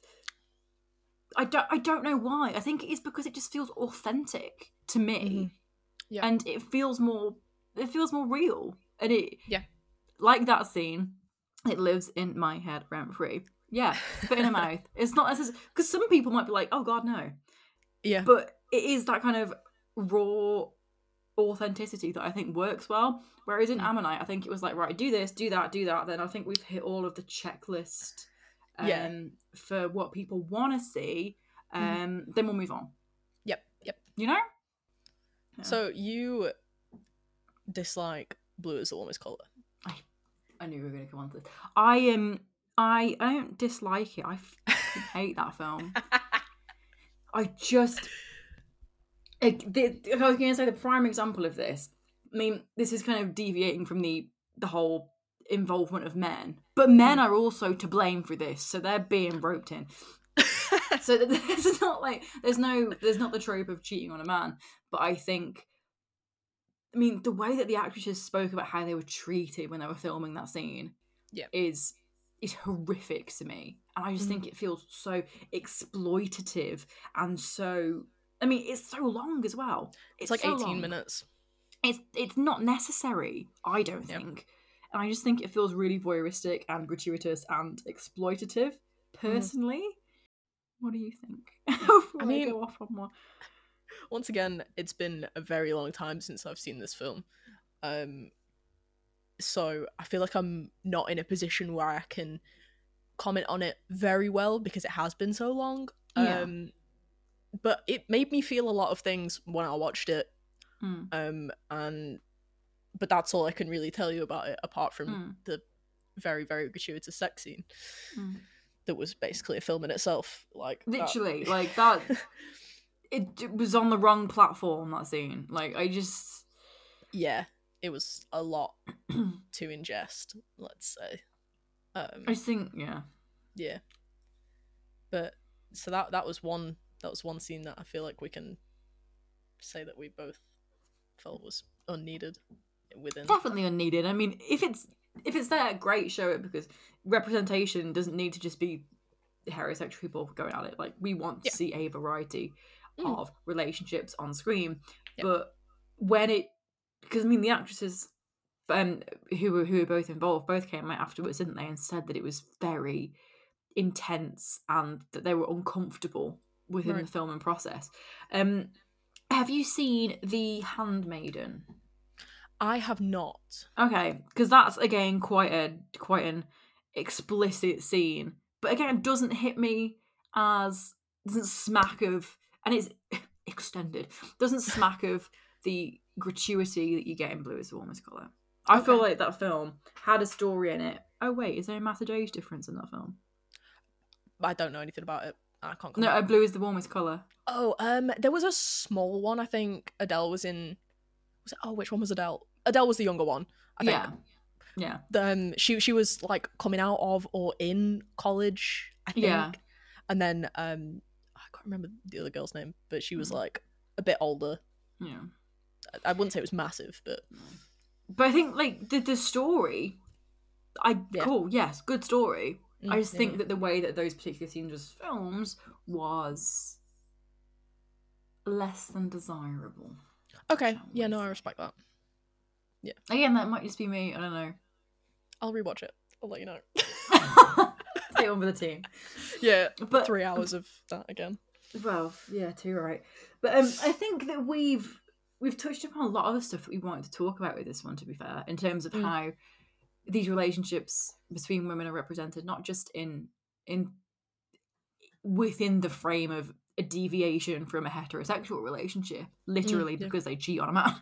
I don't. I don't know why. I think it's because it just feels authentic to me, Mhm. Yeah. and it feels more. It feels more real, and it. Yeah. Like that scene, it lives in my head rent free. Yeah, spit in her mouth. It's not necessarily because some people might be like, "Oh God, no," Yeah. but it is that kind of raw authenticity that I think works well. Whereas in Mm. Ammonite, I think it was like, right, do this, do that, do that. Then I think we've hit all of the checklist um, Yeah. for what people want to see. Um, Mhm. Then we'll move on. Yep. Yep. You know? Yeah. So you dislike blue is the warmest color. I knew we were going to come on to this. I am. Um, I I don't dislike it. I fucking hate that film. I just. It, the, I was going to say the prime example of this. I mean, this is kind of deviating from the the whole involvement of men, but men are also to blame for this, so they're being roped in. So there's not like there's no there's not the trope of cheating on a man, but I think. I mean, the way that the actresses spoke about how they were treated when they were filming that scene, yeah, is is horrific to me, and I just mm. think it feels so exploitative and so. I mean, it's so long as well. It's, it's like so eighteen long. minutes. It's it's not necessary, I don't Yep. think, and I just think it feels really voyeuristic and gratuitous and exploitative. Personally, mm. What do you think? I mean, I go off on more. Once again, it's been a very long time since I've seen this film. Um, so I feel like I'm not in a position where I can comment on it very well because it has been so long. Yeah. Um, but it made me feel a lot of things when I watched it. Mm. Um, and but that's all I can really tell you about it, apart from mm. the very, very gratuitous sex scene mm. that was basically a film in itself. Like literally, that. like that. It, it was on the wrong platform, that scene. Like, I just... Yeah, it was a lot to ingest, let's say. Um, I just think, yeah. Yeah. But, so that that was one that was one scene that I feel like we can say that we both felt was unneeded within. Definitely unneeded. I mean, if it's if it's there, great, show it, because representation doesn't need to just be heterosexual people going at it. Like, we want to yeah. see a variety Mm. of relationships on screen, yep. but when it, because I mean the actresses um, who were who were both involved both came out afterwards, didn't they, and said that it was very intense and that they were uncomfortable within right. the filming process. Um, have you seen The Handmaiden? I have not. Okay, because that's again quite a quite an explicit scene, but again it doesn't hit me as doesn't smack of. And it's extended. Doesn't smack of the gratuity that you get in Blue is the Warmest Colour. I okay. feel like that film had a story in it. Oh wait, is there a massive age difference in that film? I don't know anything about it. I can't. No, uh, Blue is the Warmest Colour. Oh, um, there was a small one. I think Adele was in. Was it? Oh, which one was Adele? Adele was the younger one. I think. Yeah. Yeah. Um, she she was like coming out of or in college. I think. Yeah. And then um. I can't remember the other girl's name, but she was like a bit older. Yeah, I wouldn't say it was massive, but but I think like the the story, I Yeah. cool, yes, good story. Mm, I just yeah, think yeah. that the way that those particular scenes was filmed was less than desirable. Okay, shall yeah, we no, I say. respect that. Again, that might just be me. I don't know. I'll rewatch it. I'll let you know. Take one for the team. Yeah, But three hours of that again. well, yeah, too right. But um, I think that we've we've touched upon a lot of the stuff that we wanted to talk about with this one. To be fair, in terms of Mm. how these relationships between women are represented, not just in in within the frame of a deviation from a heterosexual relationship, literally Mm, yeah. because they cheat on a man.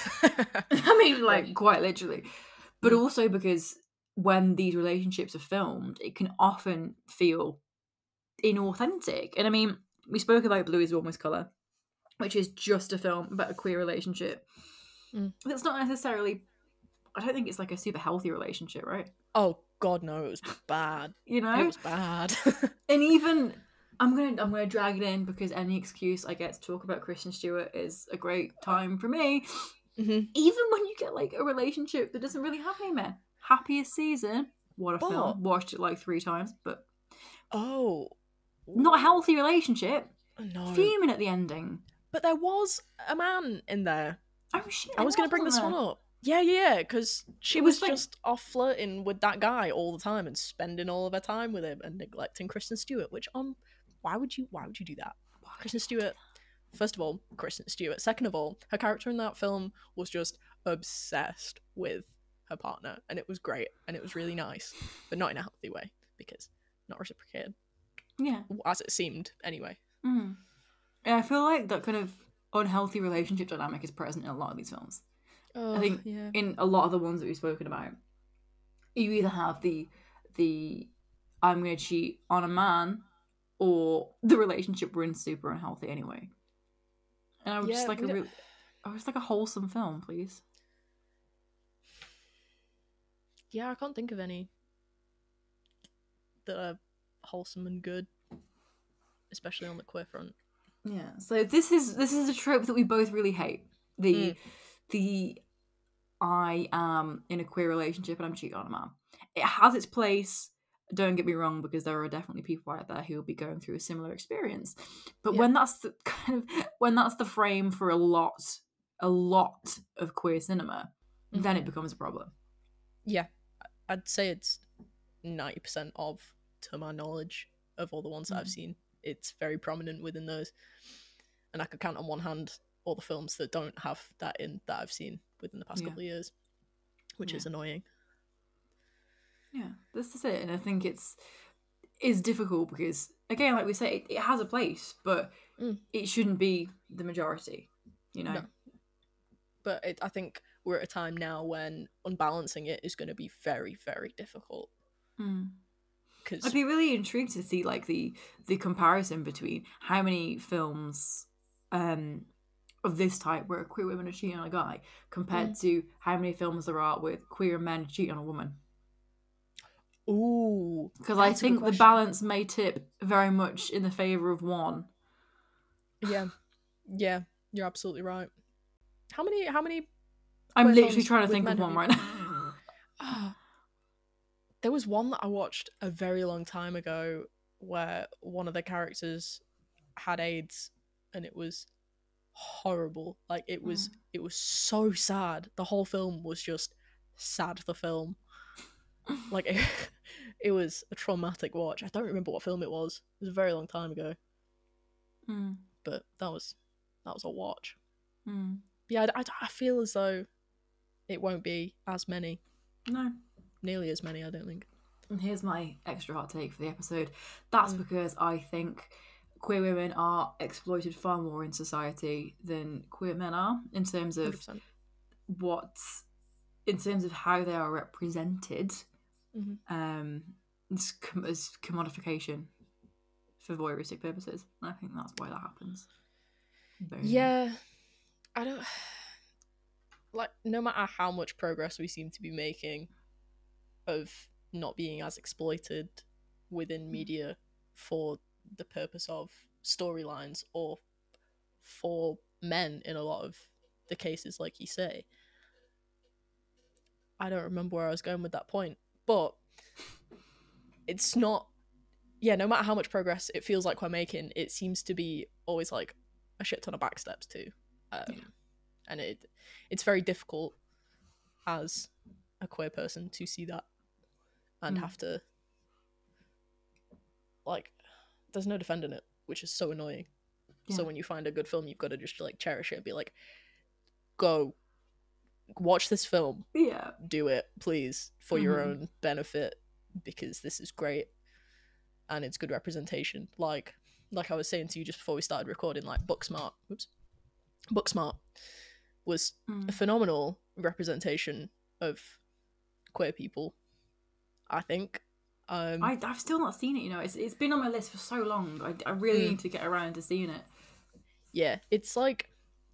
I mean, like Yeah. quite literally, but Mm. also because when these relationships are filmed, it can often feel inauthentic. And I mean, we spoke about Blue is the Warmest Colour, which is just a film about a queer relationship. Mm. That's not necessarily, I don't think it's like a super healthy relationship, right? Oh God, no, it was bad. You know? It was bad. And even I'm gonna I'm gonna drag it in because any excuse I get to talk about Kristen Stewart is a great time for me. Mhm. Even when you get like a relationship that doesn't really have any men. Happiest Season, what a But- film. Watched it like three times, but Oh, not a healthy relationship. no. Fuming at the ending. But there was a man in there. Oh shit! I was going gonna bring this one up. Yeah, yeah, because she It was, was like- just off flirting with that guy all the time and spending all of her time with him and neglecting Kristen Stewart. Which, um, why would you? Why would you do that? Kristen Stewart. First of all, Kristen Stewart. Second of all, her character in that film was just obsessed with her partner, and it was great and it was really nice, but not in a healthy way because not reciprocated, Yeah. as it seemed anyway. Mm. Yeah, I feel like that kind of unhealthy relationship dynamic is present in a lot of these films. Oh, I think yeah. in a lot of the ones that we've spoken about, you either have the the I'm going to cheat on a man, or the relationship we're in super unhealthy anyway. And I would Yeah, just like a we don't- real, I was like a wholesome film, please. Yeah, I can't think of any that are wholesome and good, especially on the queer front. Yeah. So this is this is a trope that we both really hate. The Mm. the I am in a queer relationship and I'm cheating on a man. It has its place. Don't get me wrong, because there are definitely people out there who will be going through a similar experience. But Yeah. when that's the kind of when that's the frame for a lot, a lot of queer cinema, then it becomes a problem. Yeah, I'd say it's ninety percent of, to my knowledge, of all the ones that I've Mhm. seen. It's very prominent within those. And I could count on one hand all the films that don't have that in that I've seen within the past Yeah. couple of years, which Yeah. is annoying. Yeah, this is it, and I think it's is difficult because again, like we say, it, it has a place, but Mm. it shouldn't be the majority. You know. No. But it, I think we're at a time now when unbalancing it is going to be very, very difficult. Mm. Because I'd be really intrigued to see like the the comparison between how many films um of this type where queer women are cheating on a guy compared Mm. to how many films there are with queer men cheating on a woman. ooh, Because I that's a good think the question. balance may tip very much in the favour of one. Yeah, yeah, you're absolutely right. How many? How many? I'm queer literally films trying to with think men of have one you- right now. Ah, there was one that I watched a very long time ago where one of the characters had AIDS, and it was horrible. Like it was, it was so sad. The whole film was just sad. The film, like it, it was a traumatic watch. I don't remember what film it was. It was a very long time ago, Mm, but that was that was a watch. mm. Yeah, I, I, I feel as though it won't be as many, No. nearly as many. I don't think. And here's my extra hot take for the episode. That's Mm. because I think queer women are exploited far more in society than queer men are in terms one of hundred percent. what, in terms of how they are represented, Mhm. um, as, com- as commodification for voyeuristic purposes. And I think that's why that happens. Boom. Yeah, I don't like. No matter how much progress we seem to be making, of not being as exploited within media for the purpose of storylines or for men in a lot of the cases, like you say. I don't remember where I was going with that point, but it's not. Yeah, no matter how much progress it feels like we're making, it seems to be always like a shit ton of backsteps too, um, yeah. and it it's very difficult as a queer person to see that and mm. have to like. There's no defending it, which is so annoying. Yeah. So when you find a good film, you've got to just like cherish it and be like, go watch this film. Yeah. Do it, please, for mm-hmm. your own benefit, because this is great and it's good representation. Like like I was saying to you just before we started recording, like Booksmart, oops, Booksmart was mm. a phenomenal representation of queer people, I think. Um, I, I've still not seen it, you know. It's It's been on my list for so long. I, I really mm. need to get around to seeing it. Yeah, it's like,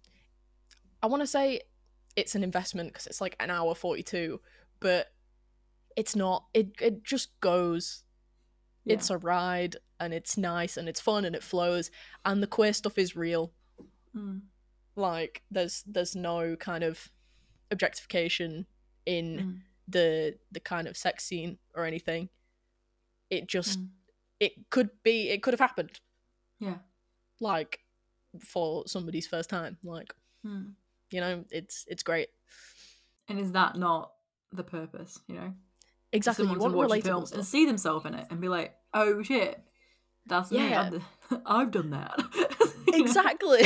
I want to say it's an investment because it's like an hour forty-two, but it's not. It it just goes. Yeah. It's a ride, and it's nice, and it's fun, and it flows, and the queer stuff is real. Mm. Like, there's there's no kind of objectification in mm. the the kind of sex scene or anything. It just, mm. it could be, it could have happened. Yeah. Like, for somebody's first time. Like, mm. you know, it's it's great. And is that not the purpose, you know? Exactly. You want to watch relatable a film stuff. And see themselves in it and be like, oh shit, that's me. Yeah. I've, d- I've done that. Exactly.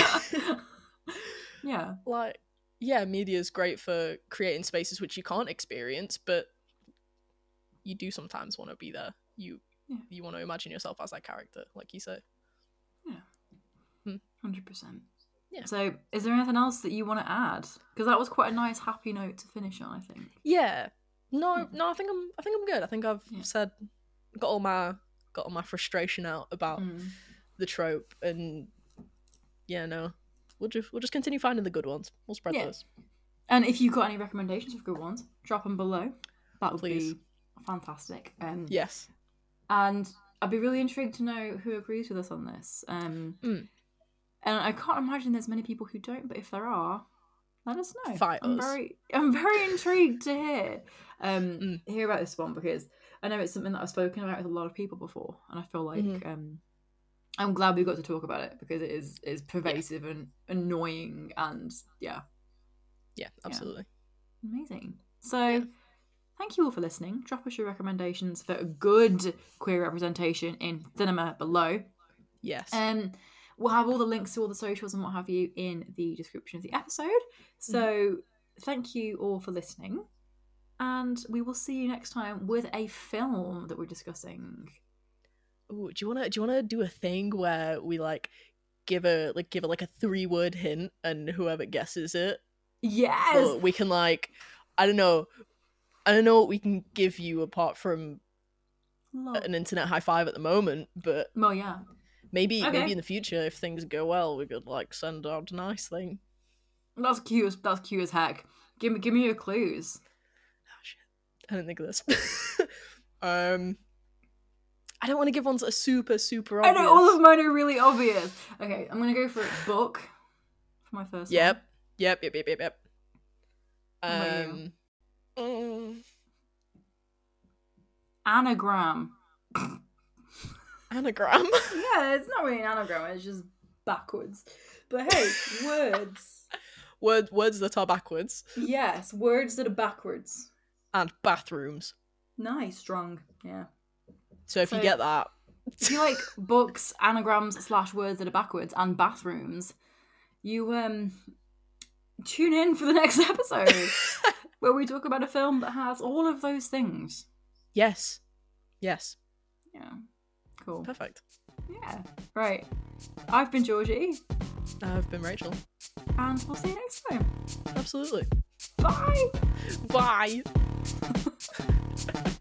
Yeah. Like, yeah, media is great for creating spaces which you can't experience, but you do sometimes want to be there. You yeah. you want to imagine yourself as that character, like you say. Yeah. Hmm. one hundred percent. Yeah. So, is there anything else that you want to add? Because that was quite a nice, happy note to finish on, I think. Yeah. No, yeah. no, I think I'm I think I'm good. I think I've yeah. said got all my got all my frustration out about mm. the trope, and yeah, no. We'll just we'll just continue finding the good ones. We'll spread yeah. those. And if you've got any recommendations of good ones, drop them below. That would Please. be fantastic. Um, yes. And I'd be really intrigued to know who agrees with us on this. Um, mm. And I can't imagine there's many people who don't, but if there are, let us know. Fight I'm us. very, I'm very intrigued to hear um, mm. hear about this one, because I know it's something that I've spoken about with a lot of people before, and I feel like mm-hmm. um, I'm glad we got to talk about it, because it is is pervasive yeah. and annoying, and yeah. Yeah, absolutely. Yeah. Amazing. So, yeah. thank you all for listening. Drop us your recommendations for a good queer representation in cinema below. Yes. Um, we'll have all the links to all the socials and what have you in the description of the episode. So, mm-hmm. thank you all for listening, and we will see you next time with a film that we're discussing. Ooh, do you wanna do you wanna do a thing where we like give a like give it like a three word hint, and whoever guesses it? Yes. Or we can like I don't know I don't know what we can give you apart from Love. an internet high five at the moment, but well, yeah, maybe okay. maybe in the future if things go well, we could like send out a nice thing. That's cute. As, that's cute as heck. Give me give me your clues. Oh shit! I didn't think of this. um. I don't want to give ones that are super, super obvious. I know, all of mine are really obvious. Okay, I'm going to go for book for my first yep. one. Yep, yep, yep, yep, yep. Um, um, anagram. Anagram? Yeah, it's not really an anagram, it's just backwards. But hey, words. Word, words that are backwards. Yes, words that are backwards. And bathrooms. Nice, strong, yeah. So if so, you get that. If you like books, anagrams, slash words that are backwards, and bathrooms, you um tune in for the next episode where we talk about a film that has all of those things. Yes. Yes. Yeah. Cool. Perfect. Yeah. Right. I've been Georgie. I've been Rachel. And we'll see you next time. Absolutely. Bye. Bye.